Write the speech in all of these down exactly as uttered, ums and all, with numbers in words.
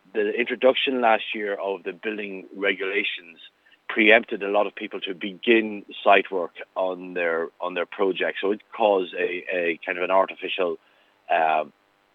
the introduction last year of the building regulations preempted a lot of people to begin site work on their on their projects. So it caused a, a kind of an artificial um,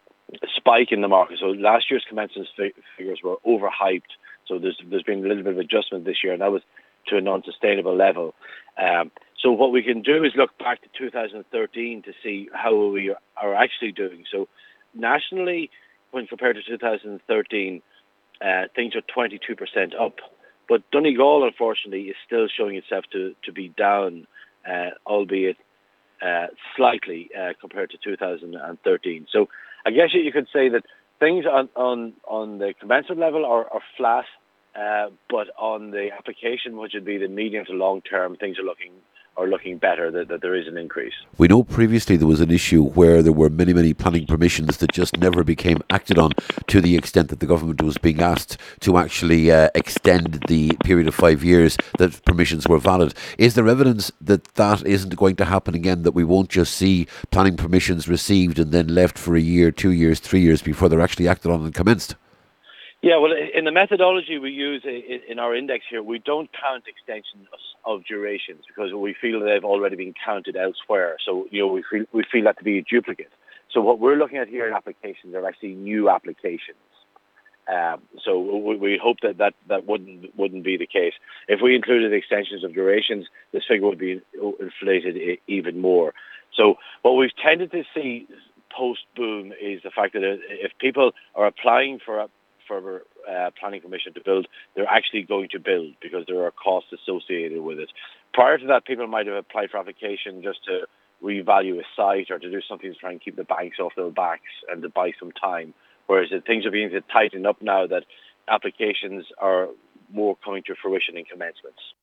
spike in the market. So last year's commencement figures were overhyped. So there's there's been a little bit of adjustment this year, and that was to a non-sustainable level. Um, so what we can do is look back to two thousand thirteen to see how we are actually doing. So nationally, when compared to two thousand thirteen, uh, things are twenty-two percent up. But Donegal, unfortunately, is still showing itself to, to be down, uh, albeit uh, slightly uh, compared to two thousand thirteen. So I guess you could say that things on, on, on the commencement level are, are flat, uh, but on the application, which would be the medium to long term, things are looking are looking better, that, that there is an increase. We know previously there was an issue where there were many, many planning permissions that just never became acted on, to the extent that the government was being asked to actually uh, extend the period of five years that permissions were valid. Is there evidence that that isn't going to happen again, that we won't just see planning permissions received and then left for a year, two years, three years before they're actually acted on and commenced? Yeah, well, in the methodology we use in our index here, we don't count extensions of durations because we feel they've already been counted elsewhere. So, you know, we feel we feel that to be a duplicate. So what we're looking at here in applications are actually new applications. Um, so we, we hope that, that that wouldn't wouldn't be the case. If we included extensions of durations, this figure would be inflated even more. So what we've tended to see post-boom is the fact that if people are applying for a for uh, planning permission to build, they're actually going to build because there are costs associated with it. Prior to that, people might have applied for application just to revalue a site or to do something to try and keep the banks off their backs and to buy some time. Whereas things are beginning to tighten up now that applications are more coming to fruition in commencements.